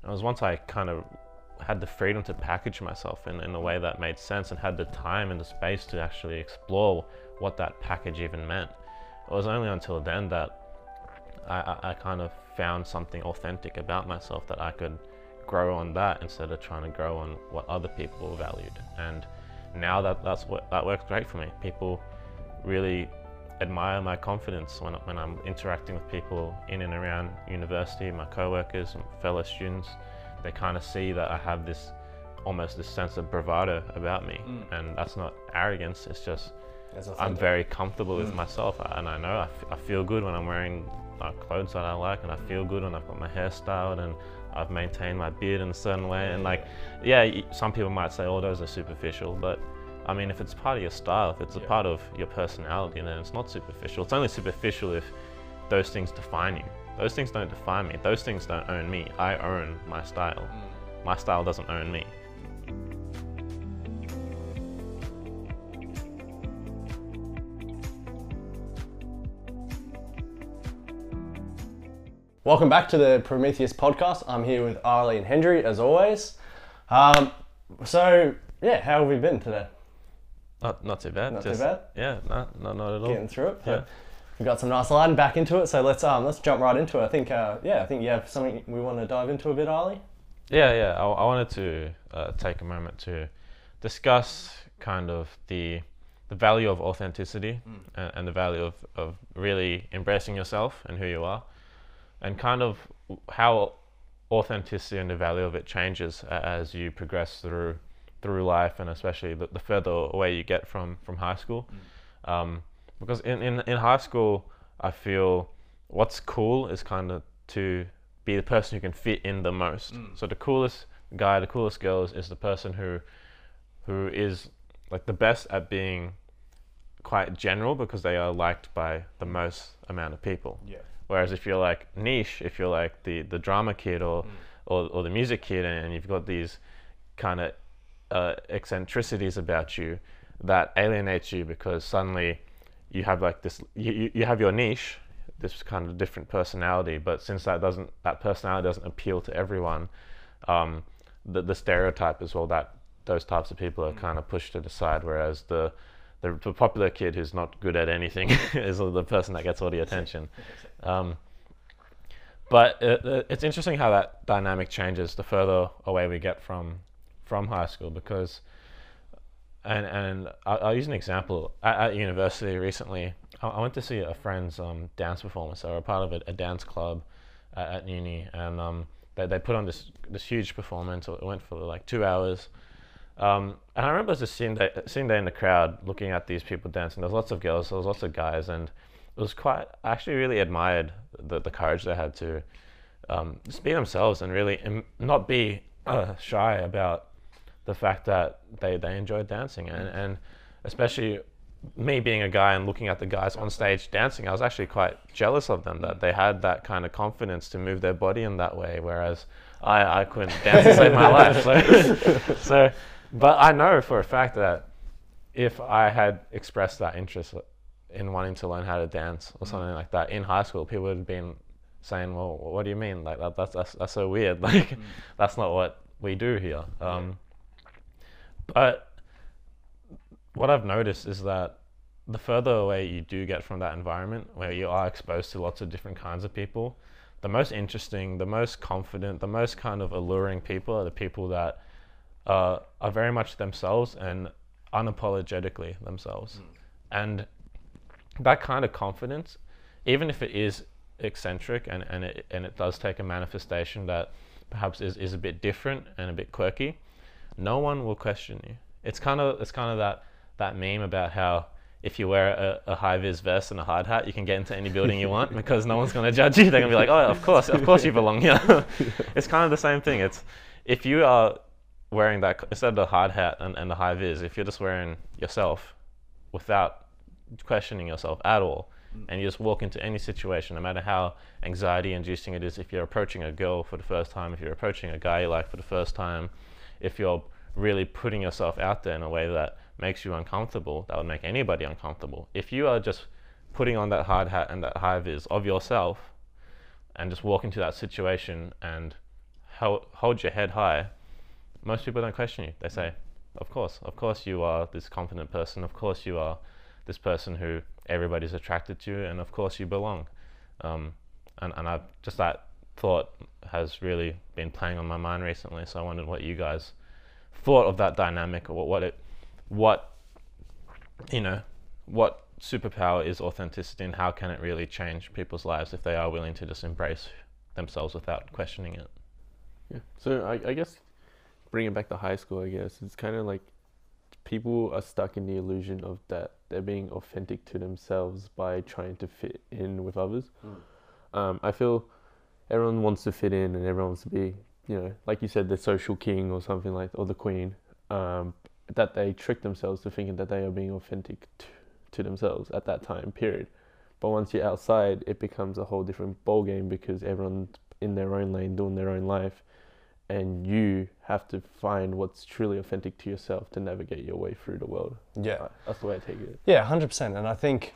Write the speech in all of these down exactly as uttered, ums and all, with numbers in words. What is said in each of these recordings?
it was once I kind of had the freedom to package myself in, in a way that made sense and had the time and the space to actually explore what that package even meant. It was only until then that I, I, I kind of found something authentic about myself, that I could grow on that instead of trying to grow on what other people valued. And now that that's what that works great for me. People really admire my confidence when, when I'm interacting with people in and around university, my co-workers and fellow students. They kind of see that I have this almost this sense of bravado about me, mm. and that's not arrogance, it's just I'm very comfortable mm. with myself, and I know I, f I feel good when I'm wearing uh, clothes that I like, and I feel good when I've got my hair styled and I've maintained my beard in a certain way. And like, yeah, some people might say, oh, those are superficial, but I mean, if it's part of your style, if it's a yeah. part of your personality, then it's not superficial. It's only superficial if those things define you. Those things don't define me. Those things don't own me. I own my style. Mm. My style doesn't own me. Welcome back to the Prometheus podcast. I'm here with Arlie and Hendry, as always. Um, so, yeah, how have we been today? Not, not too bad. Not Just, too bad? Yeah, no, no, not at all. Getting through it. Yeah. We've got some nice lighting back into it, so let's um let's jump right into it. I think, uh, yeah, I think you have something we want to dive into a bit, Arlie? Yeah, yeah. I, I wanted to uh, take a moment to discuss kind of the the value of authenticity mm. and, and the value of, of really embracing yourself and who you are, and kind of how authenticity and the value of it changes as you progress through through life, and especially the, the further away you get from from high school. Mm. Um, because in, in, in high school, I feel what's cool is kind of to be the person who can fit in the most. Mm. So the coolest guy, the coolest girl is, is the person who who is like the best at being quite general, because they are liked by the most amount of people. Yeah. Whereas if you're like niche, if you're like the, the drama kid or, mm. or or the music kid, and you've got these kind of uh, eccentricities about you that alienates you, because suddenly you have like this, you, you have your niche, this kind of different personality, but since that doesn't, that personality doesn't appeal to everyone, um, the, the stereotype as well, that those types of people are mm. kind of pushed to the side, whereas the, the, the popular kid who's not good at anything is the person that gets all the attention. Um, but it, it's interesting how that dynamic changes the further away we get from, from high school, because And, and I'll, I'll use an example. At, at university recently, I, I went to see a friend's um, dance performance. They were a part of a, a dance club at, at uni, and um, they, they put on this this huge performance. It went for like two hours. Um, and I remember just sitting there, sitting there in the crowd looking at these people dancing. There was lots of girls, there was lots of guys, and it was quite, I actually really admired the, the courage they had to um, just be themselves and really im- not be uh, shy about the fact that they, they enjoyed dancing. And, and especially me being a guy and looking at the guys on stage dancing, I was actually quite jealous of them, that they had that kind of confidence to move their body in that way, whereas I, I couldn't dance to save my life. So, so, but I know for a fact that if I had expressed that interest in wanting to learn how to dance or something like that in high school, people would have been saying, well, what do you mean? Like that, that's, that's, that's so weird. Like, mm. that's not what we do here. Um, yeah. But what I've noticed is that the further away you do get from that environment where you are exposed to lots of different kinds of people, the most interesting, the most confident, the most kind of alluring people are the people that uh, are very much themselves and unapologetically themselves. Mm. And that kind of confidence, even if it is eccentric and, and, it, and it does take a manifestation that perhaps is, is a bit different and a bit quirky, no one will question you. It's kind of it's kind of that that meme about how if you wear a, a high-vis vest and a hard hat, you can get into any building you want because no one's going to judge you. They're going to be like, oh, of course, of course you belong here. It's kind of the same thing. It's if you are wearing that, instead of the hard hat and, and the high-vis, if you're just wearing yourself without questioning yourself at all, and you just walk into any situation, no matter how anxiety-inducing it is, if you're approaching a girl for the first time, if you're approaching a guy you like for the first time, if you're really putting yourself out there in a way that makes you uncomfortable, that would make anybody uncomfortable. If you are just putting on that hard hat and that high vis of yourself and just walk into that situation and hold, hold your head high, most people don't question you. They say, of course, of course you are this confident person. Of course you are this person who everybody's attracted to, and of course you belong. Um, and and I just that thought has really been playing on my mind recently. So I wondered what you guys thought of that dynamic, or what, what it, what, you know, what superpower is authenticity, and how can it really change people's lives if they are willing to just embrace themselves without questioning it. Yeah. So I, I guess bringing it back to high school, I guess it's kind of like people are stuck in the illusion of that they're being authentic to themselves by trying to fit in with others. Mm. Um, I feel everyone wants to fit in and everyone wants to be, you know, like you said, the social king or something like, or the queen. Um, that they trick themselves to thinking that they are being authentic to, to themselves at that time period. But once you're outside, it becomes a whole different ball game because everyone's in their own lane doing their own life, and you have to find what's truly authentic to yourself to navigate your way through the world. Yeah, that's the way I take it. Yeah, one hundred percent. And I think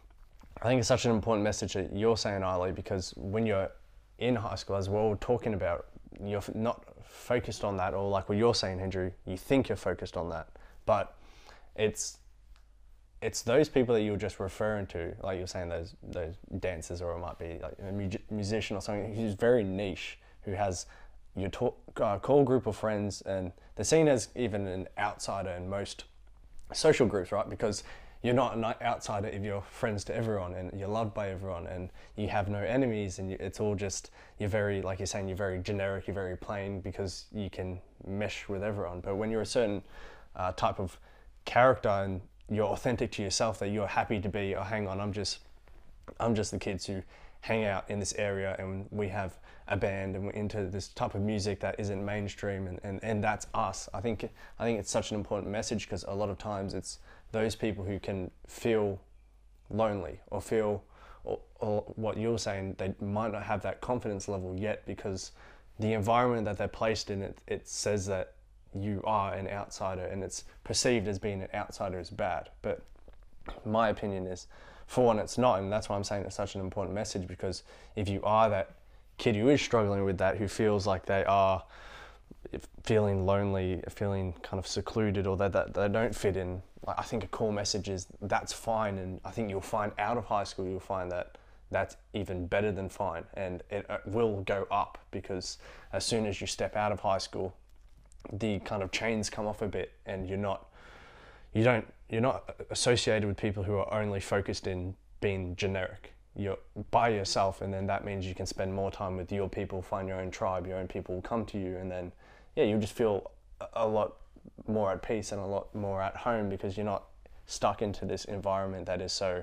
I think it's such an important message that you're saying, Ali, because when you're in high school, as we're all talking about, you're not focused on that, or like what you're saying, Hendry, you think you're focused on that, but it's it's those people that you were just referring to, like you're saying, those those dancers, or it might be like a mu- musician or something who's very niche, who has your talk, uh, core group of friends, and they're seen as even an outsider in most social groups, right? Because you're not an outsider if you're friends to everyone and you're loved by everyone and you have no enemies, and you, it's all just, you're very, like you're saying, you're very generic, you're very plain because you can mesh with everyone. But when you're a certain uh, type of character and you're authentic to yourself, that you're happy to be, oh, hang on, I'm just, I'm just the kids who hang out in this area and we have a band and we're into this type of music that isn't mainstream, and, and, and that's us. I think I think it's such an important message, because a lot of times it's those people who can feel lonely or feel, or, or what you're saying, they might not have that confidence level yet because the environment that they're placed in, it, it says that you are an outsider, and it's perceived as being an outsider is bad. But my opinion is, for one, it's not, and that's why I'm saying it's such an important message, because if you are that kid who is struggling with that, who feels like they are feeling lonely, feeling kind of secluded, or that, that they don't fit in, like, I think a core message is that's fine. And I think you'll find out of high school, you'll find that that's even better than fine, and it will go up, because as soon as you step out of high school, the kind of chains come off a bit, and you're not, you don't, you're not associated with people who are only focused in being generic. You're by yourself, and then that means you can spend more time with your people, find your own tribe, your own people will come to you, and then yeah, you'll just feel a lot more at peace and a lot more at home, because you're not stuck into this environment that is so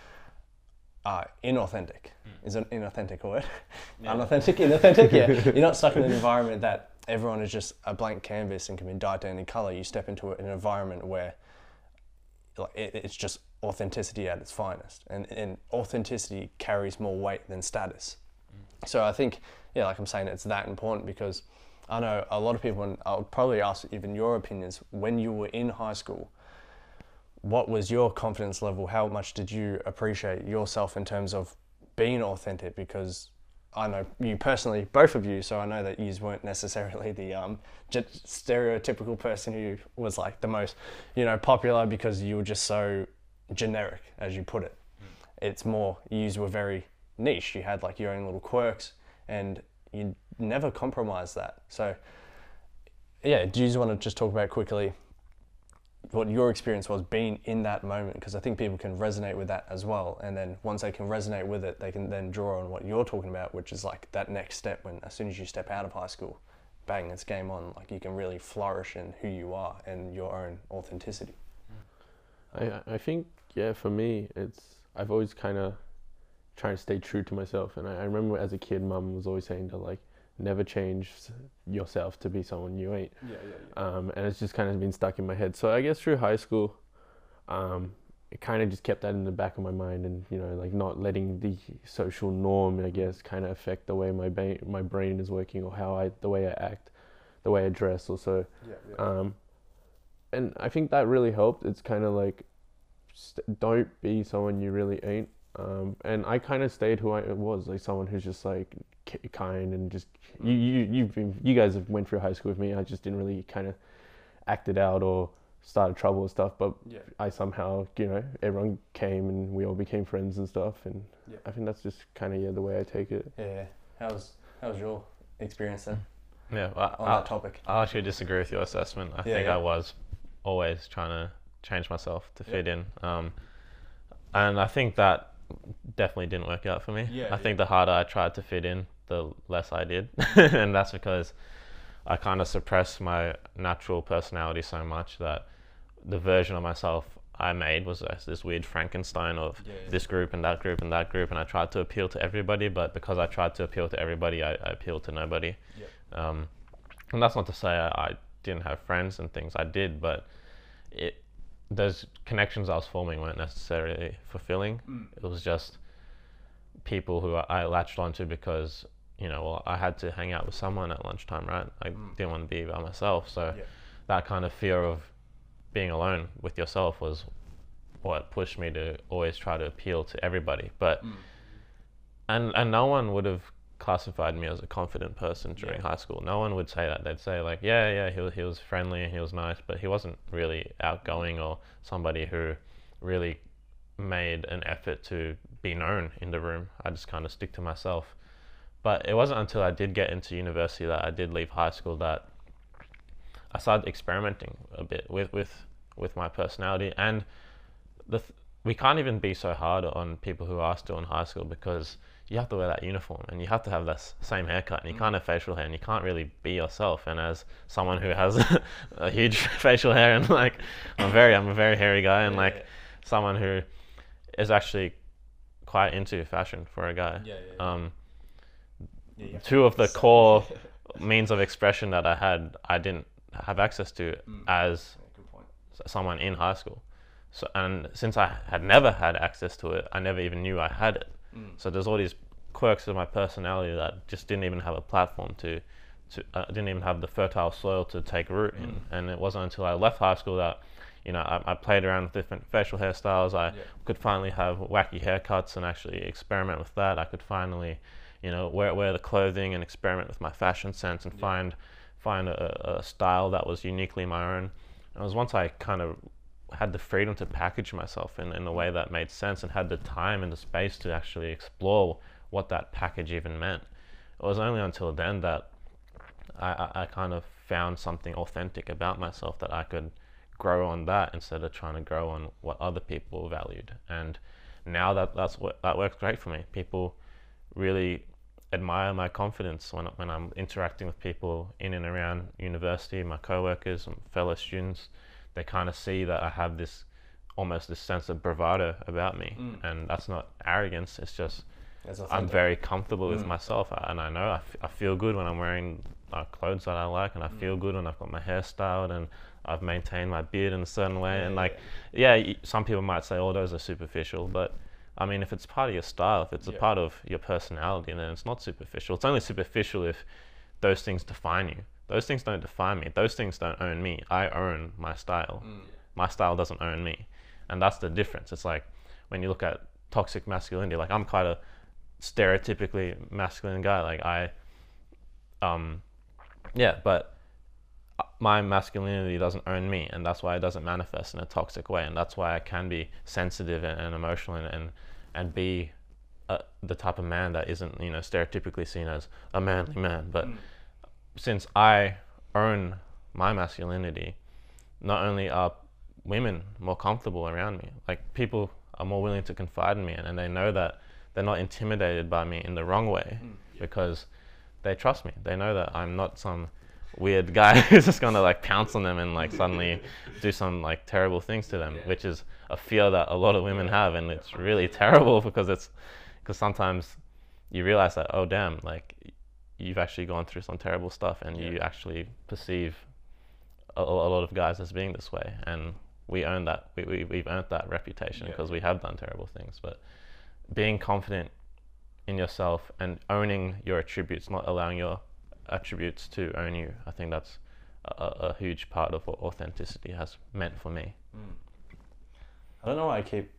uh, inauthentic. Mm. Is it inauthentic a word? Yeah. Unauthentic, inauthentic, yeah. You're not stuck in an environment that everyone is just a blank canvas and can be dyed to any color. You step into an environment where like it, it's just authenticity at its finest, and, and authenticity carries more weight than status. Mm. So I think, yeah, like I'm saying, it's that important, because I know a lot of people, and I'll probably ask even your opinions, when you were in high school, what was your confidence level? How much did you appreciate yourself in terms of being authentic? Because I know you personally, both of you, so I know that you weren't necessarily the um, stereotypical person who was like the most, you know, popular, because you were just so generic, as you put it. Mm. It's more, you were very niche. You had like your own little quirks, and you never compromised that. So yeah, do you just want to just talk about quickly what your experience was being in that moment? Because I think people can resonate with that as well, and then once they can resonate with it, they can then draw on what you're talking about, which is like that next step, when as soon as you step out of high school, bang, it's game on. Like you can really flourish in who you are and your own authenticity. I I think, yeah, for me, it's, I've always kind of tried to stay true to myself. And I, I remember as a kid, Mum was always saying to like, never change yourself to be someone you ain't. Yeah, yeah, yeah. Um, and it's just kind of been stuck in my head. So I guess through high school, um, it kind of just kept that in the back of my mind, and, you know, like not letting the social norm, I guess, kind of affect the way my ba- my brain is working, or how I, the way I act, the way I dress also. Yeah, yeah. Um, and I think that really helped. It's kind of like, st- don't be someone you really ain't. Um, and I kind of stayed who I was, like someone who's just like k- kind and just you you you've been, you guys have went through high school with me. I just didn't really kind of act it out or started trouble and stuff. But Yeah. I somehow, you know, everyone came and we all became friends and stuff. And Yeah. I think that's just kind of yeah the way I take it. Yeah. How's how's your experience then Yeah, well, on I, that topic? I actually disagree with your assessment. I Yeah, think yeah. I was always trying to change myself to fit in. Um, and I think that definitely didn't work out for me. Yeah, I yeah. think the harder I tried to fit in, the less I did. And that's because I kind of suppressed my natural personality so much that the version of myself I made was this, this weird Frankenstein of Yeah, yeah. this group and that group and that group, and I tried to appeal to everybody, but because I tried to appeal to everybody, I, I appealed to nobody. Yeah. Um, and that's not to say I, I didn't have friends and things, I did, but it those connections I was forming weren't necessarily fulfilling. Mm. It was just people who I, I latched onto because, you know, well, I had to hang out with someone at lunchtime, right? I Mm. didn't want to be by myself, so Yeah. that kind of fear of being alone with yourself was what pushed me to always try to appeal to everybody. But Mm. and and no one would have classified me as a confident person during Yeah. high school. No one would say that. They'd say like, yeah, yeah, he was, he was friendly and he was nice, but he wasn't really outgoing or somebody who really made an effort to be known in the room. I just kind of stick to myself. But it wasn't until I did get into university that I did leave high school that I started experimenting a bit with with, with my personality. And the th- we can't even be so hard on people who are still in high school because you have to wear that uniform and you have to have that s- same haircut and you Mm. can't have facial hair and you can't really be yourself. And as someone who has a huge facial hair and like I'm very I'm a very hairy guy and Yeah, like yeah. someone who is actually quite into fashion for a guy. Yeah, yeah, yeah. Um, Yeah, you have to two of the say- core means of expression that I had, I didn't have access to Mm. as Yeah, good point. s- someone in high school. So, and since I had never had access to it, I never even knew I had it. Mm. So there's all these quirks of my personality that just didn't even have a platform to, to uh, didn't even have the fertile soil to take root in. Mm. And it wasn't until I left high school that, you know, I, I played around with different facial hairstyles. I Yeah. could finally have wacky haircuts and actually experiment with that. I could finally, you know, wear wear the clothing and experiment with my fashion sense and Yeah. find find a, a style that was uniquely my own. And it was once I kind of had the freedom to package myself in, in a way that made sense and had the time and the space to actually explore what that package even meant. It was only until then that I, I, I kind of found something authentic about myself that I could grow on that instead of trying to grow on what other people valued. And now that that's what that works great for me. People really admire my confidence when when I'm interacting with people in and around university, my co-workers and fellow students. They kind of see that I have this almost this sense of bravado about me, Mm. and that's not arrogance. It's just That's I'm authentic. very comfortable with Mm. myself, and I know I, f- I feel good when I'm wearing uh, clothes that I like, and I Mm. feel good when I've got my hair styled and I've maintained my beard in a certain way. Yeah, and yeah, like, yeah, y- some people might say, "Oh, those are superficial," but I mean, if it's part of your style, if it's Yeah. a part of your personality, then it's not superficial. It's only superficial if those things define you. Those things don't define me. Those things don't own me. I own my style. Mm. My style doesn't own me, and that's the difference. It's like when you look at toxic masculinity. Like I'm quite a stereotypically masculine guy. Like I, um, yeah, but my masculinity doesn't own me, and that's why it doesn't manifest in a toxic way, and that's why I can be sensitive and, and emotional and and, and be uh, the type of man that isn't, you know, stereotypically seen as a manly man. But Mm. since I own my masculinity, not only are women more comfortable around me, like people are more willing to confide in me, and, and they know that they're not intimidated by me in the wrong way, Mm. because they trust me. They know that I'm not some weird guy who's just gonna like pounce on them and like suddenly do some like terrible things to them, Yeah. which is a fear that a lot of women have, and it's really terrible because it's because sometimes you realize that, oh damn, like you've actually gone through some terrible stuff, and Yeah. you actually perceive a, a lot of guys as being this way, and we own that. We, we we've earned that reputation Yeah. because we have done terrible things. But being confident in yourself and owning your attributes, not allowing your attributes to own you, I think that's a, a huge part of what authenticity has meant for me. Mm. I don't know why I keep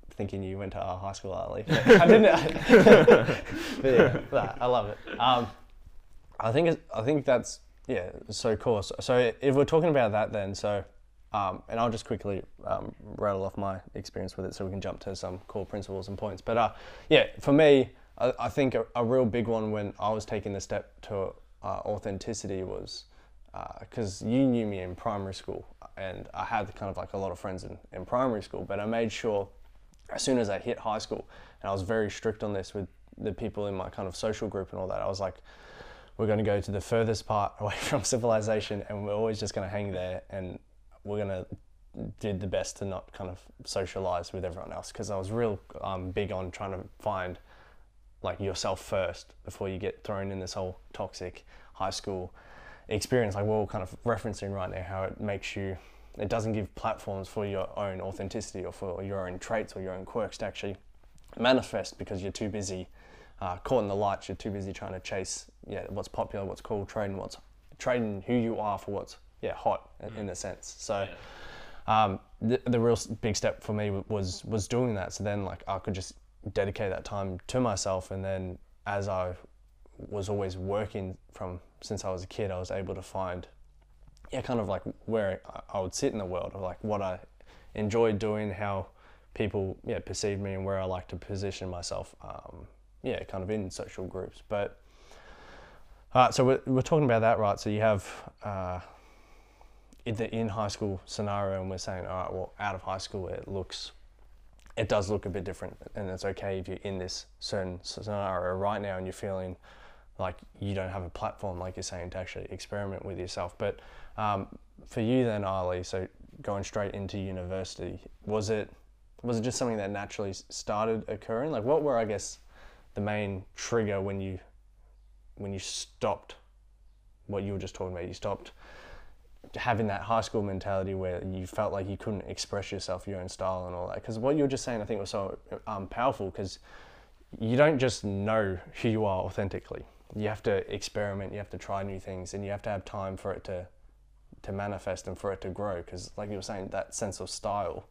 thinking you went to our high school, Ali. I didn't. But yeah, that, I love it. Um, I think it's, I think that's yeah, so cool. So, so if we're talking about that, then so. Um, and I'll just quickly um, rattle off my experience with it so we can jump to some core principles and points. But uh, yeah, for me, I, I think a, a real big one when I was taking the step to uh, authenticity was because uh, you knew me in primary school and I had kind of like a lot of friends in, in primary school, but I made sure as soon as I hit high school, and I was very strict on this with the people in my kind of social group and all that, I was like, we're going to go to the furthest part away from civilization and we're always just going to hang there and we're going to do the best to not kind of socialize with everyone else, because I was real um, big on trying to find like yourself first before you get thrown in this whole toxic high school experience. Like we're all kind of referencing right now how it makes you, it doesn't give platforms for your own authenticity or for your own traits or your own quirks to actually manifest, because you're too busy uh, caught in the lights, you're too busy trying to chase yeah what's popular, what's cool, trading what's trading who you are for what's yeah hot in, in a sense. So um, the, the real big step for me was was doing that, so then like I could just dedicate that time to myself, and then as I was always working from since I was a kid, I was able to find yeah kind of like where I would sit in the world, of like what I enjoyed doing, how people yeah perceive me, and where I like to position myself um, yeah kind of in social groups. But uh, so we're, we're talking about that, right? So you have uh, in the in high school scenario, and we're saying, all right, well, out of high school, it looks, it does look a bit different, and it's okay if you're in this certain scenario right now and you're feeling like you don't have a platform, like you're saying, to actually experiment with yourself. But um, for you then, Ali, so going straight into university, was it was it just something that naturally started occurring? Like, what were, I guess, the main trigger when you when you stopped what you were just talking about? You stopped having that high school mentality where you felt like you couldn't express yourself, your own style and all that. Because what you were just saying, I think, was so um, powerful, because you don't just know who you are authentically. You have to experiment, you have to try new things, and you have to have time for it to to manifest and for it to grow. Because like you were saying, that sense of style,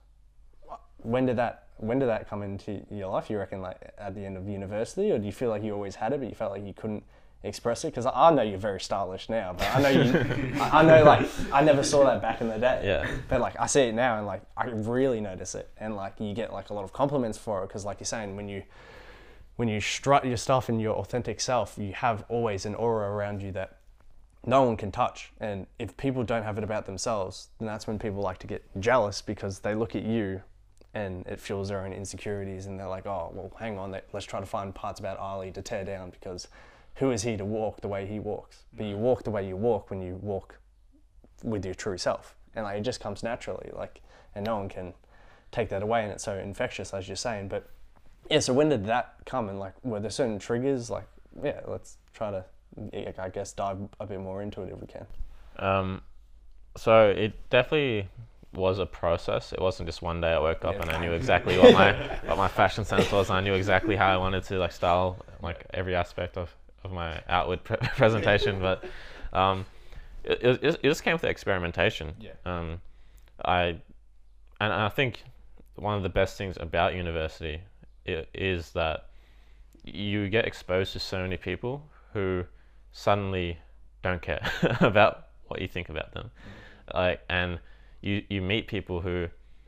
when did that when did that come into your life, you reckon, like at the end of university? Or do you feel like you always had it but you felt like you couldn't express it? Because I know you're very stylish now, but I know you I, I know like I never saw that back in the day. Yeah. But like I see it now, and like I really notice it, and like you get like a lot of compliments for it, because like you're saying, when you when you strut your stuff in your authentic self, you have always an aura around you that no one can touch. And if people don't have it about themselves, then that's when people like to get jealous, because they look at you and it fuels their own insecurities, and they're like, oh, well, hang on, let's try to find parts about Ali to tear down, because who is he to walk the way he walks? But you walk the way you walk when you walk with your true self. And like it just comes naturally, like, and no one can take that away, and it's so infectious, as you're saying. But yeah, so when did that come, and like were there certain triggers? Like, yeah, let's try to, I guess, dive a bit more into it if we can. Um, so it definitely was a process. It wasn't just one day I woke up yeah, and I knew exactly what my what my fashion sense was. I knew exactly how I wanted to like style like every aspect of, of my outward pre- presentation. But um, it, it it just came with the experimentation. Yeah. Um, I and I think one of the best things about university i- is that you get exposed to so many people who suddenly don't care about what you think about them. Mm-hmm. Like, and you, you meet people who,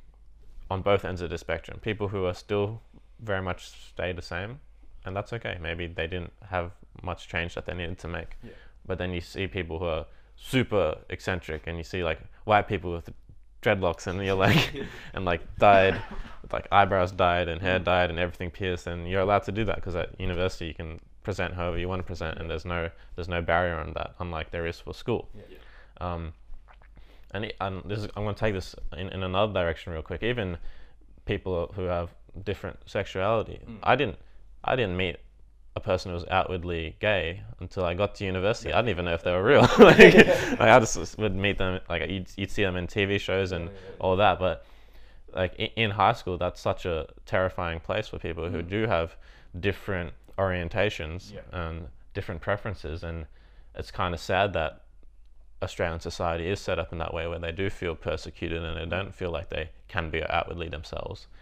on both ends of the spectrum, people who are still very much stay the same, and that's okay. Maybe they didn't have much change that they needed to make. Yeah. But then you see people who are super eccentric, and you see like white people with dreadlocks, and you're like, and like dyed, like eyebrows dyed and hair dyed and everything pierced, and you're allowed to do that because at university you can present however you want to present, and there's no there's no barrier on that, unlike there is for school. Yeah. Um, and, it, and this is, I'm going to take this in, in another direction real quick. Even people who have different sexuality, mm. I didn't I didn't meet a person who was outwardly gay until I got to university. I didn't even know if they were real. like, like I just would meet them, like you'd, you'd see them in T V shows and yeah, yeah, yeah. all that. But like in, in high school, that's such a terrifying place for people mm. who do have different orientations yeah. and different preferences. And it's kind of sad that Australian society is set up in that way, where they do feel persecuted and they don't feel like they can be outwardly themselves.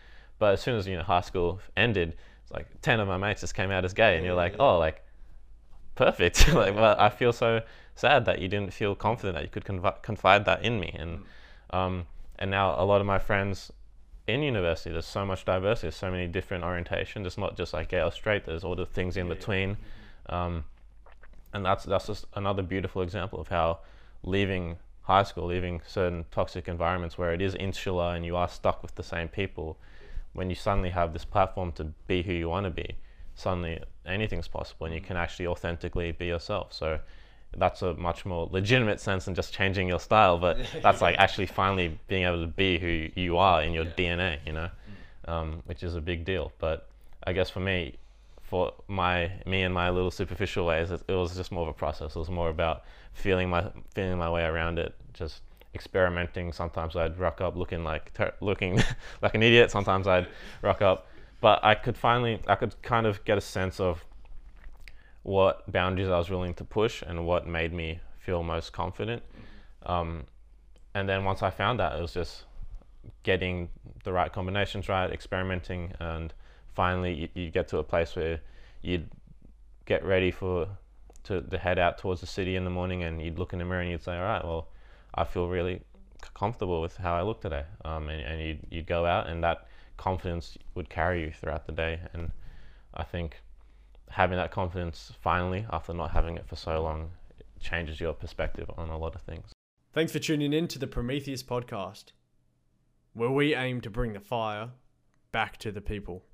But as soon as, you know, high school ended, it's like ten of my mates just came out as gay, and you're like, oh, like, perfect. Like, well, I feel so sad that you didn't feel confident that you could conf- confide that in me. And um, and now a lot of my friends in university, there's so much diversity, there's so many different orientations. It's not just like gay or straight. There's all the things in between, um, and that's that's just another beautiful example of how leaving high school, leaving certain toxic environments where it is insular and you are stuck with the same people, when you suddenly have this platform to be who you want to be, suddenly anything's possible and you can actually authentically be yourself. So that's a much more legitimate sense than just changing your style, but that's like actually finally being able to be who you are in your yeah. D N A, you know, um, which is a big deal. But I guess for me, for my me and my little superficial ways, it, it was just more of a process. It was more about feeling my feeling my way around it, just experimenting. Sometimes I'd rock up looking like ter- looking like an idiot. Sometimes I'd rock up, but I could finally I could kind of get a sense of what boundaries I was willing to push and what made me feel most confident. Um, and then once I found that, it was just getting the right combinations right, experimenting, and finally you, you get to a place where you'd get ready for to, to head out towards the city in the morning, and you'd look in the mirror and you'd say, all right, well, I feel really comfortable with how I look today. Um, and and you'd, you'd go out, and that confidence would carry you throughout the day. And I think having that confidence finally, after not having it for so long, it changes your perspective on a lot of things. Thanks for tuning in to the Prometheus podcast, where we aim to bring the fire back to the people.